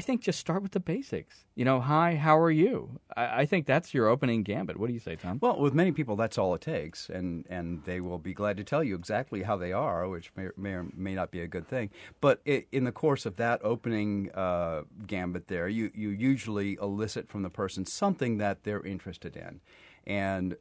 think just start with the basics. Hi, how are you? I think that's your opening gambit. What do you say, Tom? Well, with many people, that's all it takes, and they will be glad to tell you exactly how they are, which may or may not be a good thing. But in the course of that opening gambit there, you usually elicit from the person something that they're interested in. And,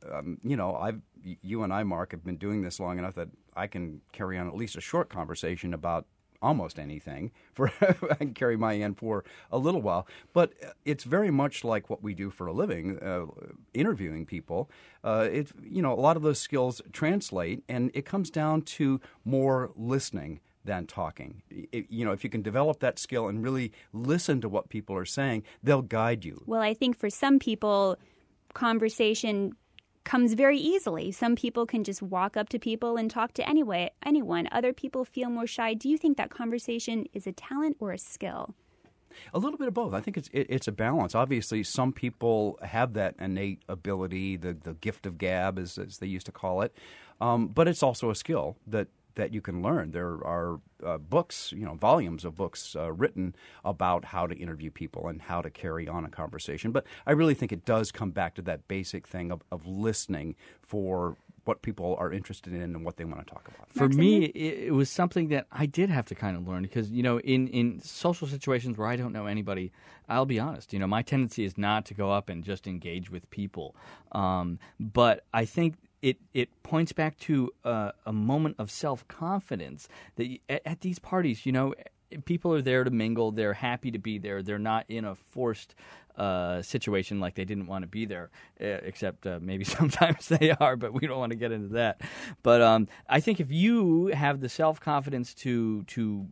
you and I, Mark, have been doing this long enough that I can carry on at least a short conversation about almost anything. I can carry my end for a little while. But it's very much like what we do for a living, interviewing people. A lot of those skills translate, and it comes down to more listening than talking. If you can develop that skill and really listen to what people are saying, they'll guide you. Well, I think for some people, conversation comes very easily. Some people can just walk up to people and talk to anyone. Other people feel more shy. Do you think that conversation is a talent or a skill? A little bit of both. I think it's a balance. Obviously, some people have that innate ability, the gift of gab, as they used to call it. But it's also a skill that you can learn. There are books, volumes of books written about how to interview people and how to carry on a conversation. But I really think it does come back to that basic thing of listening for what people are interested in and what they want to talk about. For me, it was something that I did have to kind of learn because, in social situations where I don't know anybody, I'll be honest, my tendency is not to go up and just engage with people. But I think it points back to a moment of self-confidence that at these parties, people are there to mingle. They're happy to be there. They're not in a forced situation like they didn't want to be there, except maybe sometimes they are, but we don't want to get into that. But I think if you have the self-confidence to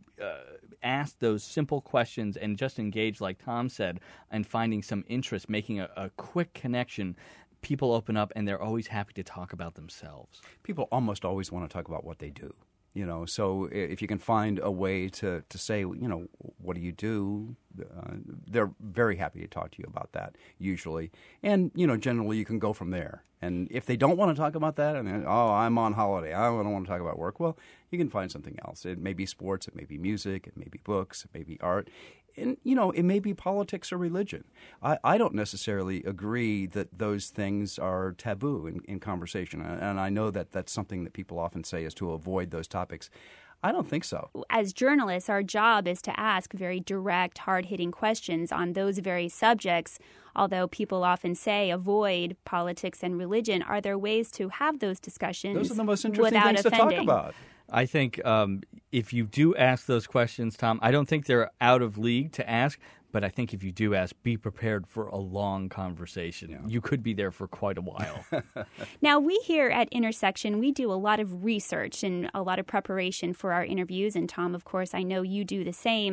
ask those simple questions and just engage, like Tom said, and finding some interest, making a quick connection, people open up and they're always happy to talk about themselves. People almost always want to talk about what they do. So if you can find a way to say, what do you do? They're very happy to talk to you about that, usually. And, generally you can go from there. And if they don't want to talk about that, I'm on holiday, I don't want to talk about work, well, you can find something else. It may be sports, it may be music, it may be books, it may be art. And, it may be politics or religion. I don't necessarily agree that those things are taboo in conversation. And I know that that's something that people often say is to avoid those topics. I don't think so. As journalists, our job is to ask very direct, hard-hitting questions on those very subjects. Although people often say avoid politics and religion, are there ways to have those discussions Those are the most interesting without things offending? to talk about. I think if you do ask those questions, Tom, I don't think they're out of league to ask, but I think if you do ask, be prepared for a long conversation. Yeah. You could be there for quite a while. Now, we here at Intersection, we do a lot of research and a lot of preparation for our interviews. And Tom, of course, I know you do the same.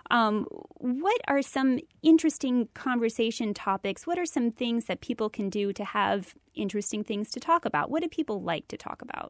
What are some interesting conversation topics? What are some things that people can do to have interesting things to talk about? What do people like to talk about?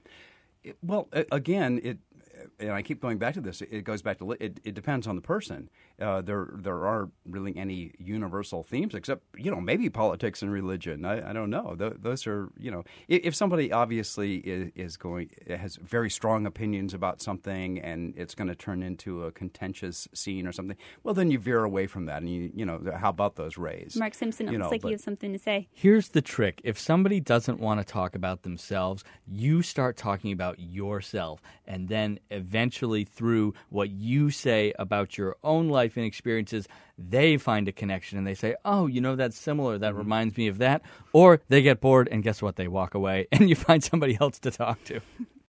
Well, again, and I keep going back to this. It goes back to it depends on the person. There aren't really any universal themes except maybe politics and religion. I don't know. Those are if somebody obviously has very strong opinions about something and it's going to turn into a contentious scene or something. Well, then you veer away from that and how about those rays? Mark Simpson, it looks like you have something to say. Here's the trick: if somebody doesn't want to talk about themselves, you start talking about yourself, and then eventually through what you say about your own life and experiences, they find a connection and they say, oh, that's similar. That reminds me of that. Or they get bored and guess what? They walk away and you find somebody else to talk to.